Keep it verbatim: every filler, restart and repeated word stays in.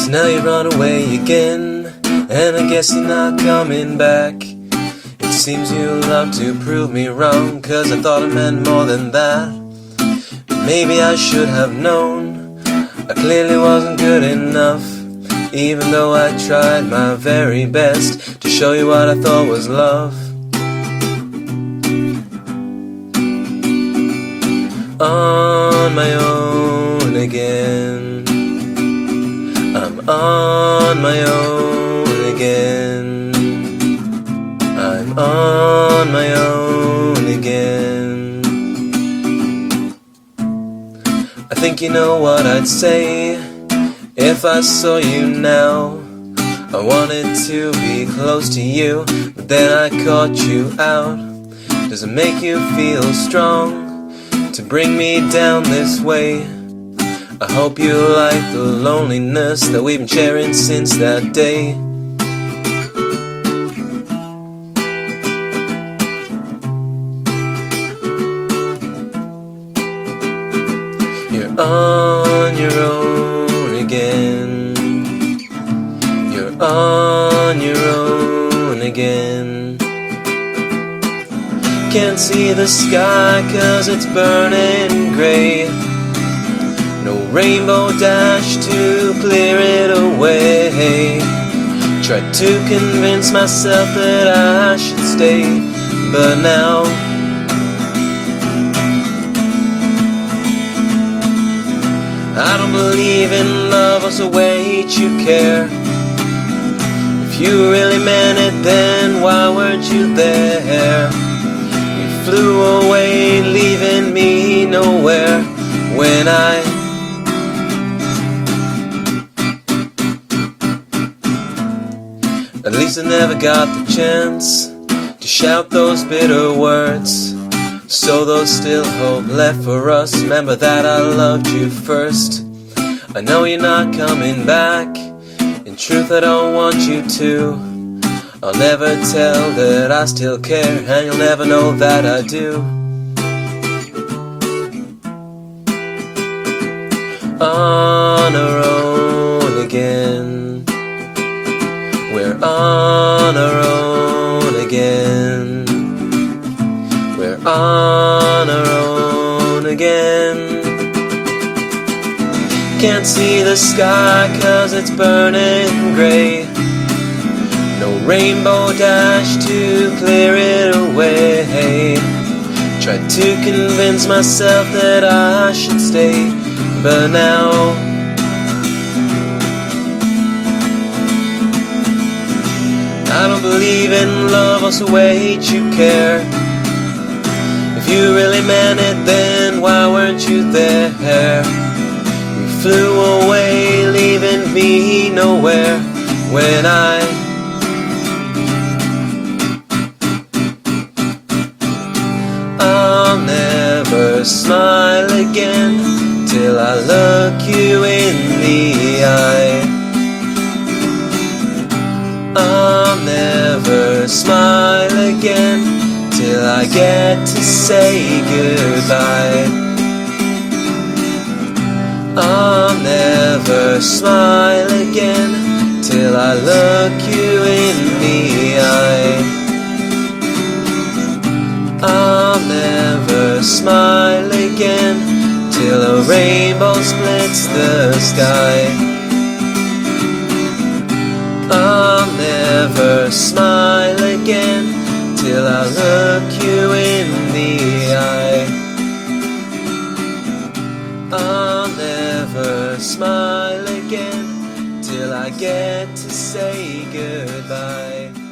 So now you run away again, and I guess you're not coming back. It seems you love to prove me wrong, 'cause I thought I meant more than that. Maybe I should have known I clearly wasn't good enough, even though I tried my very best to show you what I thought was love. On my own again, I'm on my own again, I'm on my own again. I think you know what I'd say if I saw you now. I wanted to be close to you, but then I caught you out. Does it make you feel strong to bring me down this way? I hope you like the loneliness that we've been sharing since that day. You're on your own again, you're on your own again. Can't see the sky 'cause it's burning gray. No rainbow dash to clear it away. Tried to convince myself that I should stay, but now I don't believe in love or so wait you care. If you really meant it, then why weren't you there? You flew away, leaving me nowhere when I At least I never got the chance to shout those bitter words. So there's still hope left for us. Remember that I loved you first. I know you're not coming back. In truth I don't want you to. I'll never tell that I still care, and you'll never know that I do. On our own again, we're on our own again, we're on our own again. Can't see the sky 'cause it's burning gray. No rainbow dash to clear it away. Tried to convince myself that I should stay, but now I don't believe in love or so wait you care. If you really meant it, then why weren't you there? You flew away, leaving me nowhere when I I'll never smile again till I look you in the eye. I'll never smile again till I get to say goodbye. I'll never smile again till I look you in the eye. I'll never smile again till a rainbow splits the sky. I'll never smile again till I look you in the eye. I'll never smile again till I get to say goodbye.